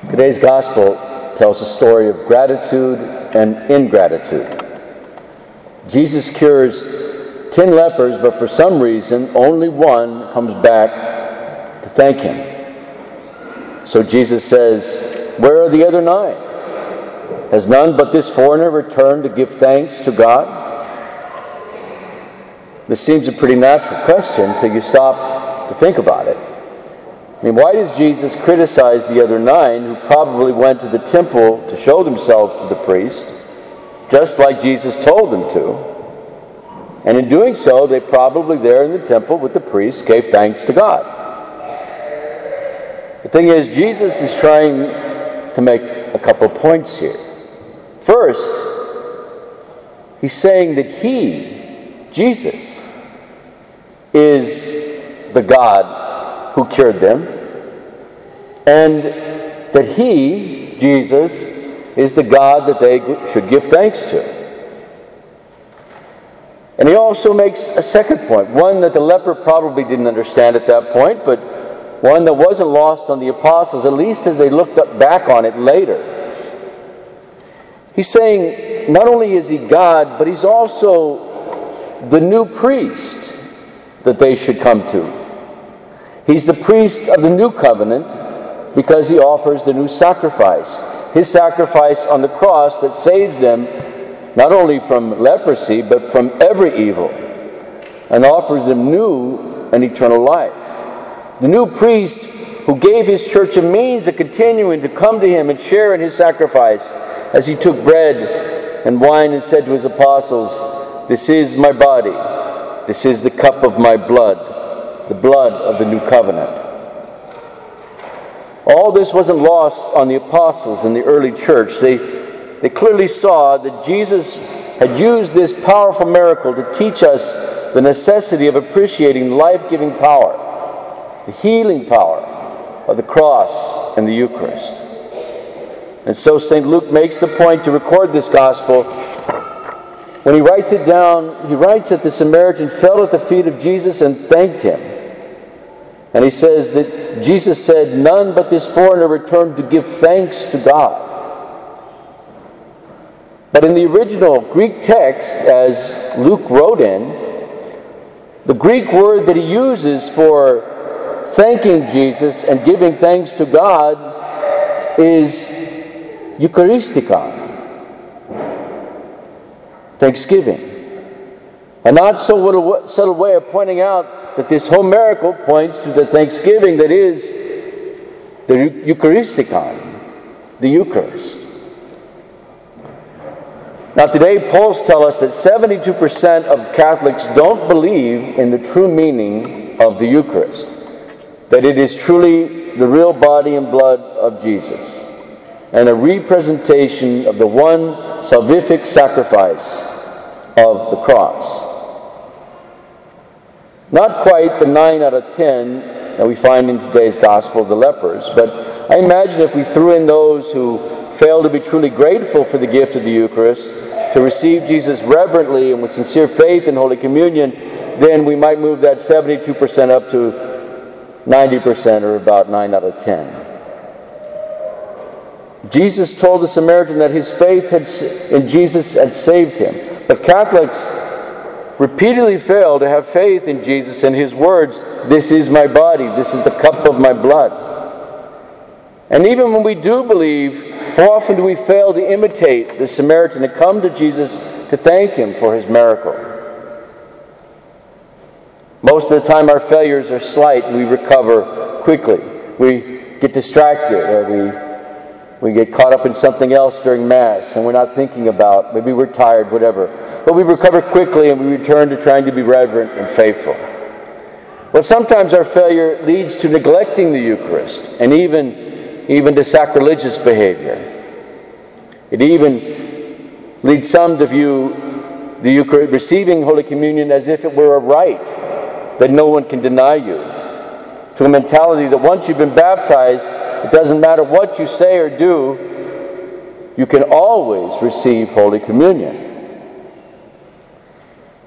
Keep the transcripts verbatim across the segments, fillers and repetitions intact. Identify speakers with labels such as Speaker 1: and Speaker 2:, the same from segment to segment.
Speaker 1: Today's gospel tells a story of gratitude and ingratitude. Jesus cures ten lepers, but for some reason, only one comes back to thank him. So Jesus says, "Where are the other nine? Has none but this foreigner returned to give thanks to God?" This seems a pretty natural question until you stop to think about it. I mean, why does Jesus criticize the other nine who probably went to the temple to show themselves to the priest, just like Jesus told them to? And in doing so, they probably there in the temple with the priest gave thanks to God. The thing is, Jesus is trying to make a couple points here. First, he's saying that he, Jesus, is the God who cured them, and that he, Jesus, is the God that they should give thanks to. And he also makes a second point, one that the leper probably didn't understand at that point, but one that wasn't lost on the apostles, at least as they looked up back on it later. He's saying not only is he God, but he's also the new priest that they should come to. He's the priest of the new covenant because he offers the new sacrifice. His sacrifice on the cross that saves them not only from leprosy, but from every evil, and offers them new and eternal life. The new priest who gave his church a means of continuing to come to him and share in his sacrifice as he took bread and wine and said to his apostles, "This is my body, this is the cup of my blood, the blood of the new covenant." All this wasn't lost on the apostles in the early church. They, they clearly saw that Jesus had used this powerful miracle to teach us the necessity of appreciating the life-giving power, the healing power of the cross and the Eucharist. And so Saint Luke makes the point to record this gospel. When he writes it down, he writes that the Samaritan fell at the feet of Jesus and thanked him. And he says that Jesus said, "None but this foreigner returned to give thanks to God." But in the original Greek text, as Luke wrote in, the Greek word that he uses for thanking Jesus and giving thanks to God is Eucharistikon, thanksgiving. A not so subtle way of pointing out that this whole miracle points to the thanksgiving that is the Eucharistikon, the Eucharist. Now today, polls tell us that seventy-two percent of Catholics don't believe in the true meaning of the Eucharist, that it is truly the real body and blood of Jesus, and a representation of the one salvific sacrifice of the cross. Not quite the nine out of ten that we find in today's gospel of the lepers, but I imagine if we threw in those who fail to be truly grateful for the gift of the Eucharist, to receive Jesus reverently and with sincere faith in Holy Communion, then we might move that seventy-two percent up to ninety percent, or about nine out of ten. Jesus told the Samaritan that his faith had, in Jesus had saved him. But Catholics repeatedly fail to have faith in Jesus and his words, "This is my body, this is the cup of my blood." And even when we do believe, how often do we fail to imitate the Samaritan and come to Jesus to thank him for his miracle? Most of the time our failures are slight and we recover quickly. We get distracted, or we We get caught up in something else during Mass and we're not thinking about, maybe we're tired, whatever. But we recover quickly and we return to trying to be reverent and faithful. But sometimes our failure leads to neglecting the Eucharist and even, even to sacrilegious behavior. It even leads some to view the Eucharist, receiving Holy Communion, as if it were a right that no one can deny you. To a mentality that once you've been baptized, it doesn't matter what you say or do, you can always receive Holy Communion.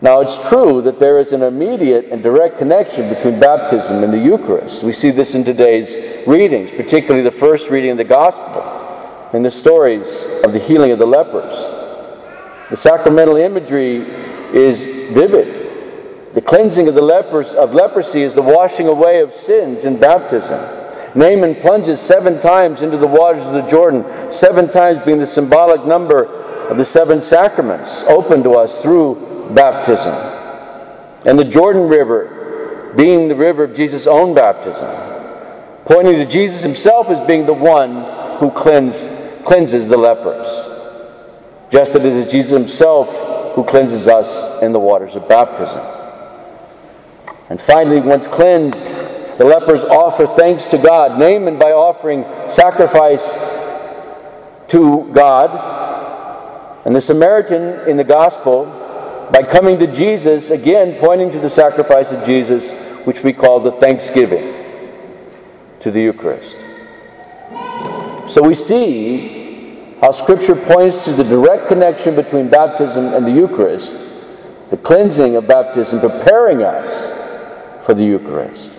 Speaker 1: Now, it's true that there is an immediate and direct connection between baptism and the Eucharist. We see this in today's readings, particularly the first reading of the Gospel and the stories of the healing of the lepers. The sacramental imagery is vivid. The cleansing of the lepers of leprosy is the washing away of sins in baptism. Naaman plunges seven times into the waters of the Jordan, seven times being the symbolic number of the seven sacraments open to us through baptism. And the Jordan River being the river of Jesus' own baptism, pointing to Jesus himself as being the one who cleanse, cleanses the lepers, just as it is Jesus himself who cleanses us in the waters of baptism. And finally, once cleansed, the lepers offer thanks to God, Naaman by offering sacrifice to God, and the Samaritan in the Gospel by coming to Jesus, again pointing to the sacrifice of Jesus, which we call the thanksgiving to the Eucharist. So we see how Scripture points to the direct connection between baptism and the Eucharist, the cleansing of baptism preparing us for the Eucharist.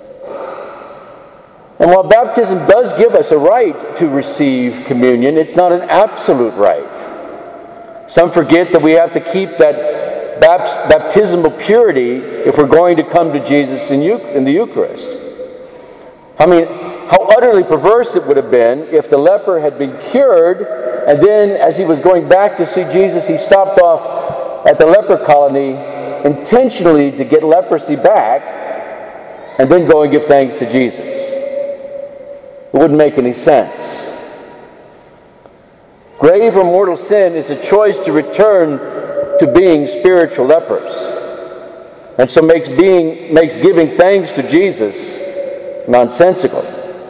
Speaker 1: And while baptism does give us a right to receive communion, it's not an absolute right. Some forget that we have to keep that baptismal purity if we're going to come to Jesus in the Eucharist. I mean, how utterly perverse it would have been if the leper had been cured, and then as he was going back to see Jesus, he stopped off at the leper colony intentionally to get leprosy back, and then go and give thanks to Jesus. It wouldn't make any sense. Grave or mortal sin is a choice to return to being spiritual lepers, and so makes being makes giving thanks to Jesus nonsensical.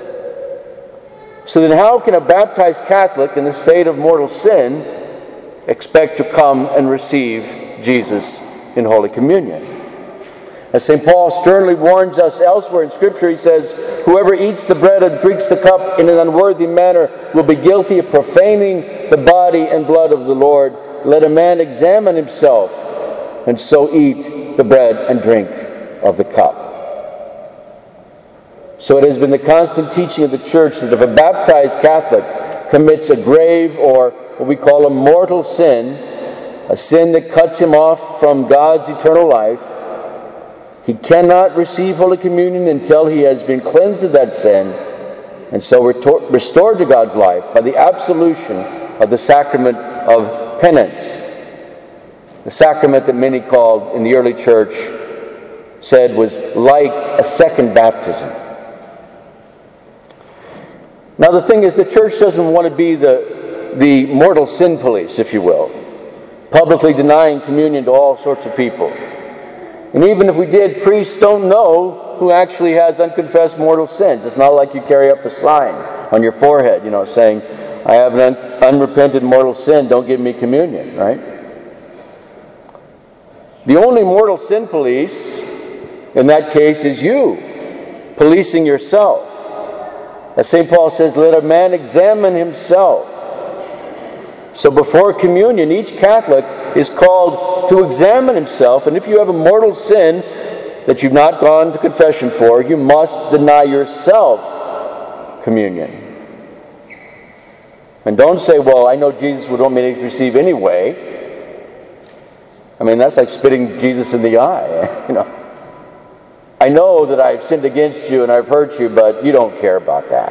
Speaker 1: So then how can a baptized Catholic in the state of mortal sin expect to come and receive Jesus in Holy Communion? As Saint Paul sternly warns us elsewhere in Scripture, he says, "Whoever eats the bread and drinks the cup in an unworthy manner will be guilty of profaning the body and blood of the Lord. Let a man examine himself, and so eat the bread and drink of the cup." So it has been the constant teaching of the Church that if a baptized Catholic commits a grave or what we call a mortal sin, a sin that cuts him off from God's eternal life, he cannot receive Holy Communion until he has been cleansed of that sin and so restored to God's life by the absolution of the sacrament of penance. The sacrament that many called in the early church said was like a second baptism. Now the thing is, the church doesn't want to be the, the mortal sin police, if you will, publicly denying communion to all sorts of people. And even if we did, priests don't know who actually has unconfessed mortal sins. It's not like you carry up a sign on your forehead, you know, saying, "I have an un- unrepented mortal sin, don't give me communion," right? The only mortal sin police in that case is you, policing yourself. As Saint Paul says, "Let a man examine himself." So before communion, each Catholic is called to examine himself, and if you have a mortal sin that you've not gone to confession for, you must deny yourself communion. And don't say, "Well, I know Jesus would want me to receive anyway." I mean, that's like spitting Jesus in the eye. You know, "I know that I've sinned against you and I've hurt you, but you don't care about that."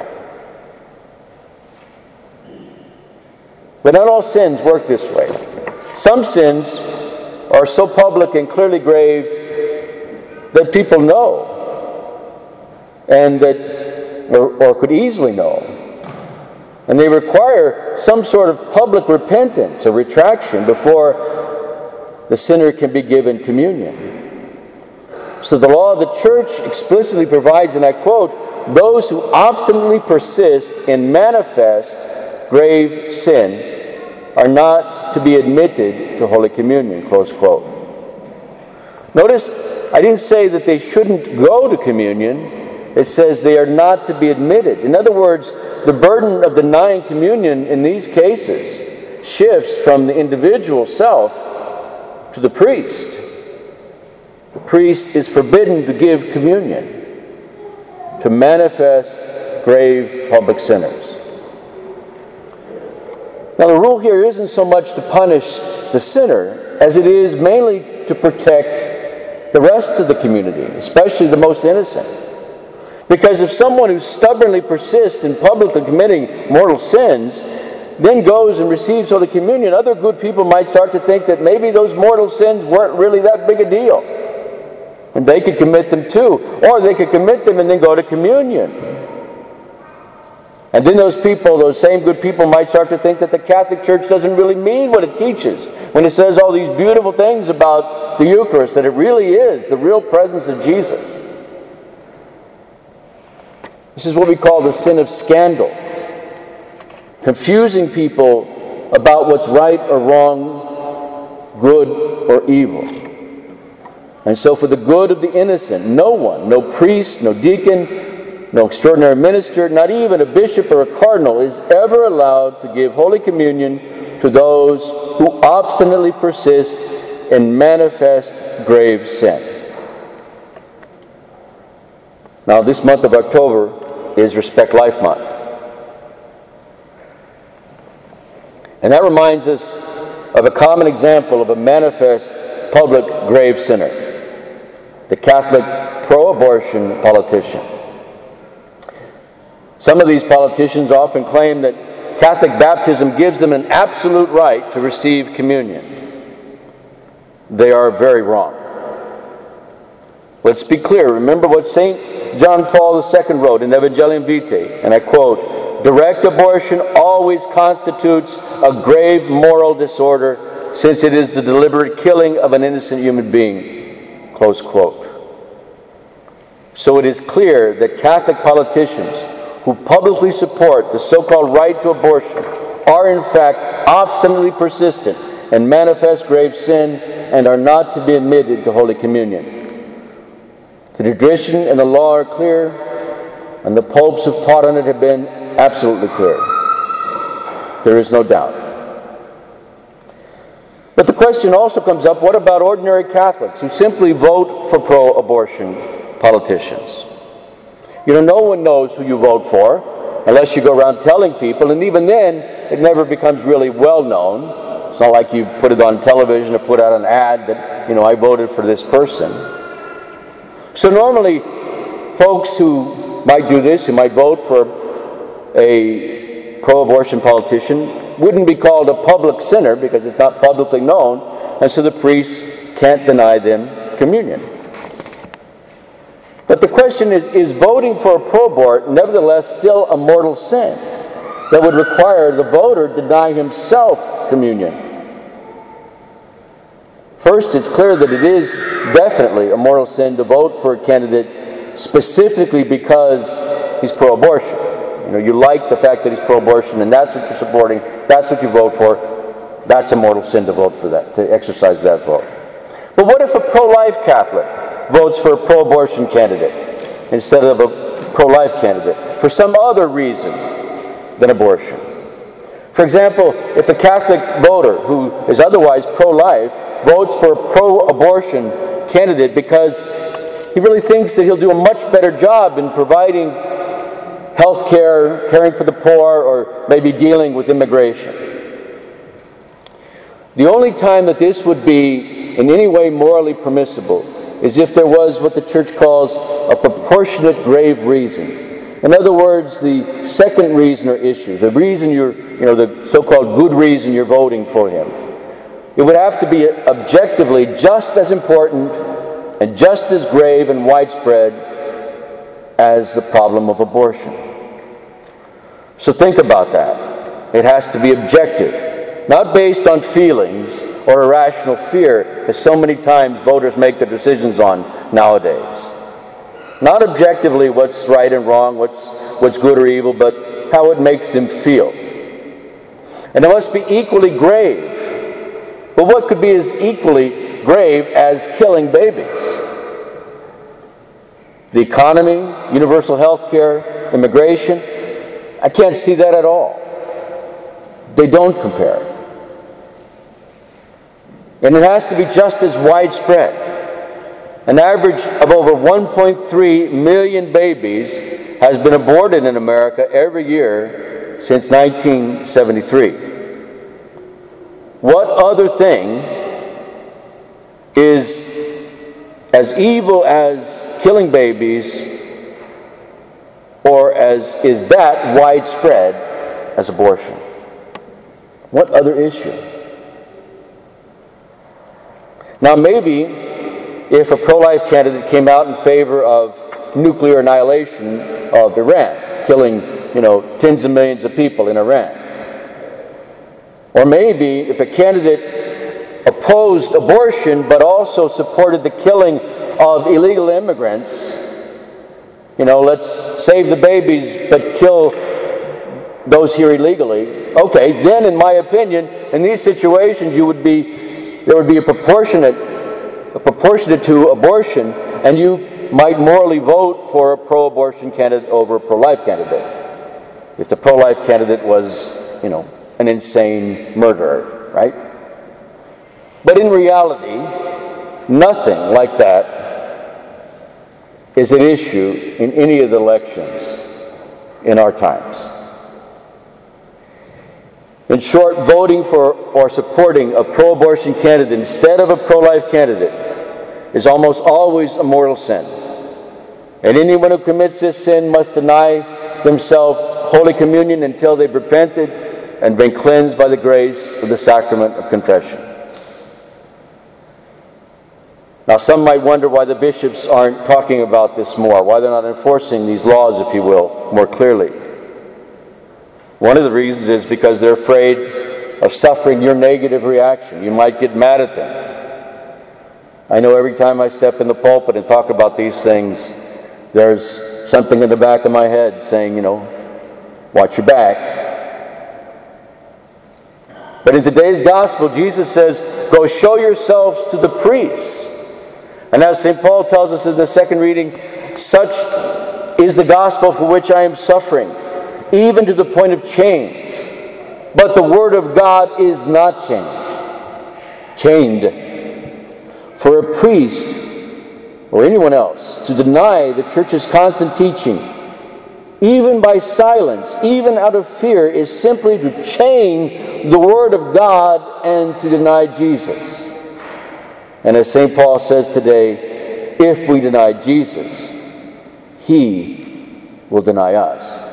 Speaker 1: But not all sins work this way. Some sins are so public and clearly grave that people know, and that, or, or could easily know. And they require some sort of public repentance or retraction before the sinner can be given communion. So the law of the Church explicitly provides, and I quote, "Those who obstinately persist in manifest grave sin are not to be admitted to Holy Communion," close quote. Notice, I didn't say that they shouldn't go to communion. It says they are not to be admitted. In other words, the burden of denying communion in these cases shifts from the individual self to the priest. the priest is forbidden to give communion to manifest grave public sinners. Now, the rule here isn't so much to punish the sinner as it is mainly to protect the rest of the community, especially the most innocent. Because if someone who stubbornly persists in publicly committing mortal sins then goes and receives Holy Communion, other good people might start to think that maybe those mortal sins weren't really that big a deal. And they could commit them too. Or they could commit them and then go to communion. And then those people, those same good people, might start to think that the Catholic Church doesn't really mean what it teaches when it says all these beautiful things about the Eucharist, that it really is the real presence of Jesus. This is what we call the sin of scandal. Confusing people about what's right or wrong, good or evil. And so for the good of the innocent, no one, no priest, no deacon, no extraordinary minister, not even a bishop or a cardinal is ever allowed to give Holy Communion to those who obstinately persist in manifest grave sin. Now, this month of October is Respect Life Month. And that reminds us of a common example of a manifest public grave sinner, the Catholic pro-abortion politician. Some of these politicians often claim that Catholic baptism gives them an absolute right to receive communion. They are very wrong. Let's be clear. Remember what Saint John Paul the Second wrote in Evangelium Vitae, and I quote, "Direct abortion always constitutes a grave moral disorder, since it is the deliberate killing of an innocent human being." Close quote. So it is clear that Catholic politicians who publicly support the so-called right to abortion are in fact obstinately persistent and manifest grave sin and are not to be admitted to Holy Communion. The tradition and the law are clear, and the popes who've taught on it have been absolutely clear. There is no doubt. But the question also comes up, what about ordinary Catholics who simply vote for pro-abortion politicians? You know, no one knows who you vote for unless you go around telling people, and even then, it never becomes really well known. It's not like you put it on television or put out an ad that, you know, I voted for this person. So normally, folks who might do this, who might vote for a pro-abortion politician, wouldn't be called a public sinner because it's not publicly known, and so the priests can't deny them communion. But the question is, is voting for a pro-abort nevertheless still a mortal sin that would require the voter deny himself communion? First, it's clear that it is definitely a mortal sin to vote for a candidate specifically because he's pro-abortion. You know, you like the fact that he's pro-abortion, and that's what you're supporting, that's what you vote for. That's a mortal sin to vote for that, to exercise that vote. But what if a pro-life Catholic votes for a pro-abortion candidate instead of a pro-life candidate for some other reason than abortion? For example, if a Catholic voter who is otherwise pro-life votes for a pro-abortion candidate because he really thinks that he'll do a much better job in providing health care, caring for the poor, or maybe dealing with immigration. The only time that this would be in any way morally permissible is if there was what the Church calls a proportionate grave reason. In other words, the second reason or issue, the reason you're, you know, the so-called good reason you're voting for him. It would have to be objectively just as important and just as grave and widespread as the problem of abortion. So think about that. It has to be objective, not based on feelings or irrational fear, as so many times voters make their decisions on nowadays. Not objectively what's right and wrong, what's, what's good or evil, but how it makes them feel. And it must be equally grave. But what could be as equally grave as killing babies? The economy, universal health care, immigration, I can't see that at all. They don't compare. And it has to be just as widespread. An average of over one point three million babies has been aborted in America every year since nineteen seventy-three. What other thing is as evil as killing babies, or as is that widespread as abortion? What other issue? Now maybe if a pro-life candidate came out in favor of nuclear annihilation of Iran, killing, you know, tens of millions of people in Iran. Or maybe if a candidate opposed abortion but also supported the killing of illegal immigrants, you know, let's save the babies but kill those here illegally. Okay, then in my opinion, in these situations you would be, there would be a proportionate, a proportionate to abortion, and you might morally vote for a pro-abortion candidate over a pro-life candidate if the pro-life candidate was, you know, an insane murderer, right? But in reality, nothing like that is an issue in any of the elections in our times. In short, voting for or supporting a pro-abortion candidate instead of a pro-life candidate is almost always a mortal sin. And anyone who commits this sin must deny themselves Holy Communion until they've repented and been cleansed by the grace of the sacrament of confession. Now, some might wonder why the bishops aren't talking about this more, why they're not enforcing these laws, if you will, more clearly. One of the reasons is because they're afraid of suffering your negative reaction. You might get mad at them. I know every time I step in the pulpit and talk about these things, there's something in the back of my head saying, you know, watch your back. But in today's gospel, Jesus says, go show yourselves to the priests. And as Saint Paul tells us in the second reading, such is the gospel for which I am suffering, even to the point of chains. But the word of God is not changed. Chained. For a priest or anyone else to deny the church's constant teaching, even by silence, even out of fear, is simply to chain the Word of God and to deny Jesus. And as Saint Paul says today, if we deny Jesus, He will deny us.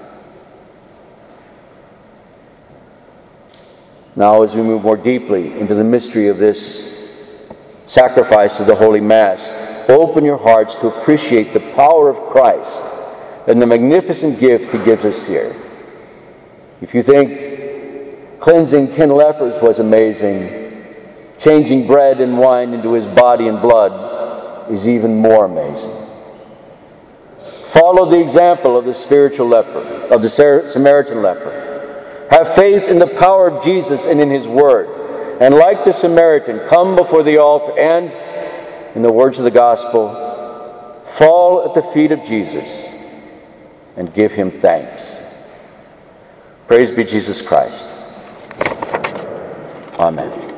Speaker 1: Now, as we move more deeply into the mystery of this sacrifice of the Holy Mass, open your hearts to appreciate the power of Christ and the magnificent gift He gives us here. If you think cleansing ten lepers was amazing, changing bread and wine into His body and blood is even more amazing. Follow the example of the spiritual leper, of the Samaritan leper. Have faith in the power of Jesus and in His Word. And like the Samaritan, come before the altar and, in the words of the gospel, fall at the feet of Jesus and give Him thanks. Praise be Jesus Christ. Amen.